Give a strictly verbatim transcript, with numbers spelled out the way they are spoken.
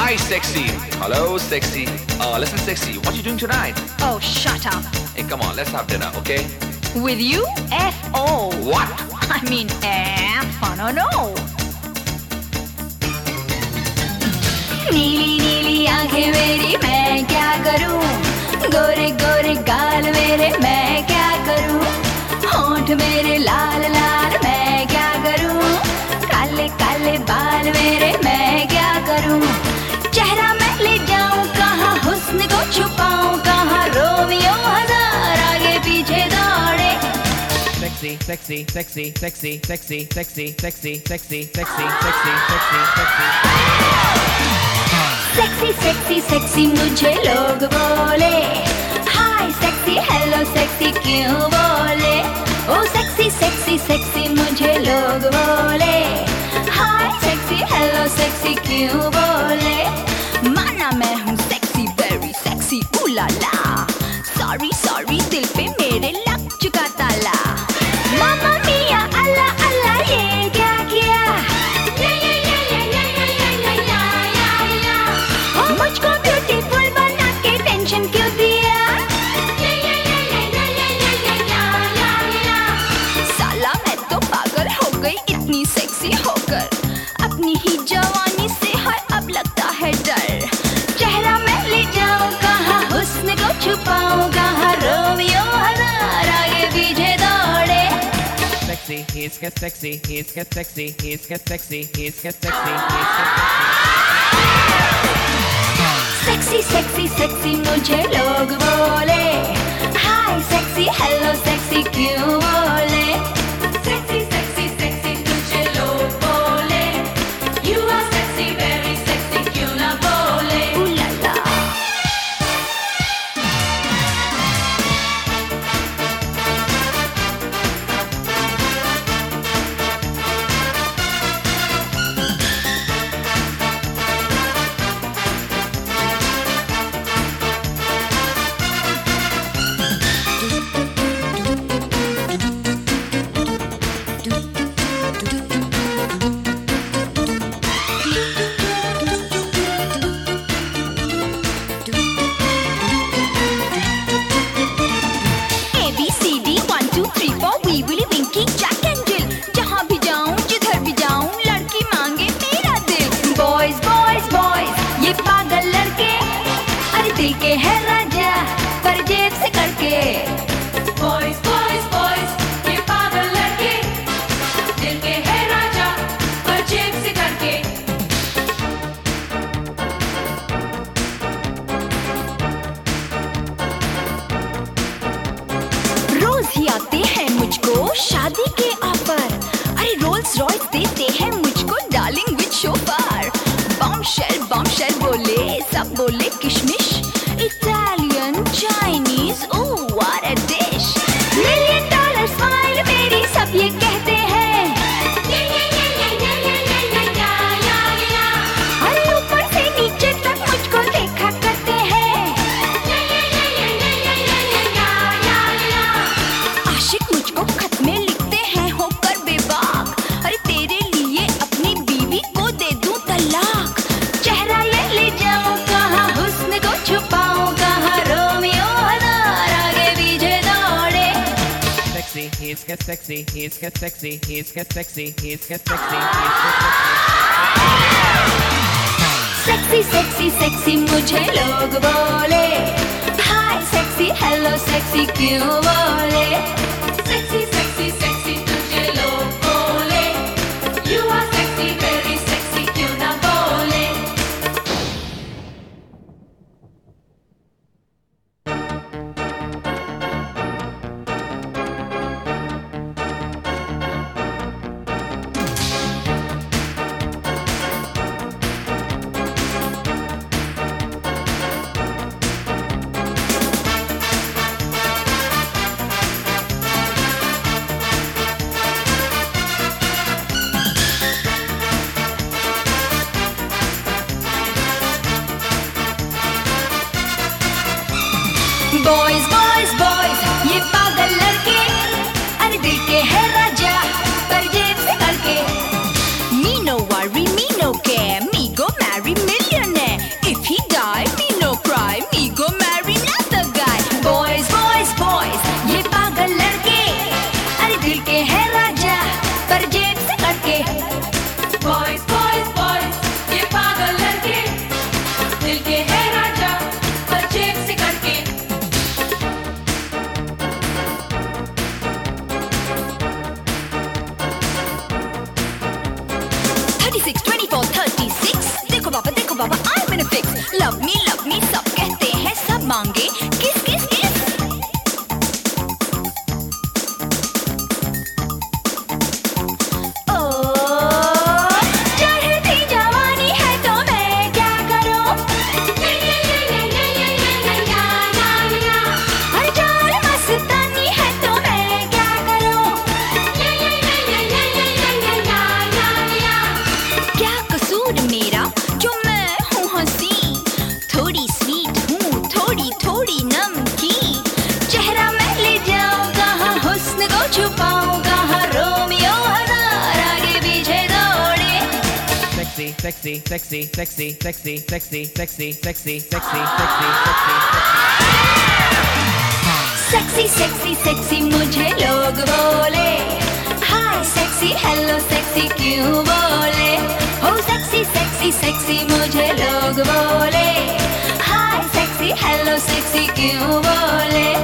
Hi, sexy. Hello, sexy. Uh, listen, sexy. What you doing tonight? Oh, shut up. Hey, come on. Let's have dinner, okay? With you? F O. What? I mean, F fun or no? नीली नीली आंखें मेरी मैं क्या करूं, गोरे गोरे गाल मेरे मैं क्या करूं, होंठ मेरे लाल लाल मैं क्या करूं, काले काले बाल मेरे मैं क्या करूं, चेहरा मैं ले जाऊं कहाँ, हुस्न को छुपाऊं कहाँ, रोमियो हजार आगे पीछे दौड़े. Sexy, sexy, sexy, sexy, sexy, sexy, sexy, sexy, sexy, sexy, sexy, sexy. Sexy sexy sexy मुझे लोग बोले, हाय सेक्सी हेलो सेक्सी क्यों बोले, ओ सेक्सी सेक्सी सेक्सी मुझे लोग बोले, हाय सेक्सी हेलो सेक्सी क्यों बोले, माना मैं हूँ सेक्सी वेरी सेक्सी उलाला, सॉरी सॉरी दिल पे मेरे लग चुका ताला, मामा मिया अल्लाह अल्लाह ये क्या किया, मुझको ब्यूटीफुल बना के टेंशन क्यों दिया, साला मैं तो पागल हो गई इतनी सेक्सी होकर, अपनी ही जवानी से है अब लगता है डर, चेहरा मैं ले जाऊं कहाँ, हुस्न को छुपाऊं कहाँ, रोमियो हजार आगे पीछे दौड़े. Sexy, he's get sexy, he's get sexy, he's get sexy, he's get sexy, he's get sexy. Sexy sexy sexy मुझे लोग बोले, हाय सेक्सी हेलो सेक्सी क्यों बोले, सेक्सी सेक्सी सेक्सी मुझे लोग बोले, you are sexy very sexy क्यों ना बोले, उलाला. दिल के है राजा पर जेब से करके, बॉयज बॉयज बॉयज ये पागल लड़के, दिल के है राजा पर जेब से करके. रोज ही आते हैं मुझको शादी के ऑफर, अरे रोल्स रॉयस देते हैं मुझको darling with chauffeur, bombshell bombshell बोले सब बोले किशमिश, Italian Chinese oh what a dish, million dollar smile मेरी सब ये कहते हैं, अरे ऊपर से नीचे तक मुझको देखा करते हैं, आशिक मुझको खत में लिखते हैं होकर बेबाक, अरे तेरे लिए अपनी बीवी को दे दूं तलाक, चेहरा ये ले जाऊं कहाँ, हुस्न को छुपाऊं कहाँ, रोमियो हजार आगे पीछे दौड़े. Sexy, he's get sexy, he's get sexy, he's get sexy, he's get sexy, he's get sexy. Sexy sexy sexy मुझे लोग बोले, हाय सेक्सी हेलो सेक्सी क्यों बोले, सेक्सी सेक्सी सेक्सी तुझे लोग बोले, you are sexy very sexy क्यों ना बोले. लव मी लव मी सब कहते हैं, सब मांगे किस किस किस। ओ चढ़ती जवानी है तो मैं क्या करूं, हर जान मस्तानी है तो मैं क्या करूं, क्या कसूर मेरा जो मैं हूँ हंसी, थोड़ी स्वीट हूँ थोड़ी थोड़ी नमकीन, चेहरा मैं ले जाऊँ कहाँ, हुस्न को छुपाऊँ कहाँ, रोमियो हजार आगे पीछे दौड़े। Sexy, sexy, sexy, sexy, sexy, sexy, sexy, sexy, sexy, sexy, sexy sexy sexy मुझे लोग बोले, हाय सेक्सी हेलो सेक्सी क्यों बोले, हो सेक्सी सेक्सी सेक्सी मुझे लोग बोले, हाय सेक्सी हेलो सेक्सी क्यों बोले।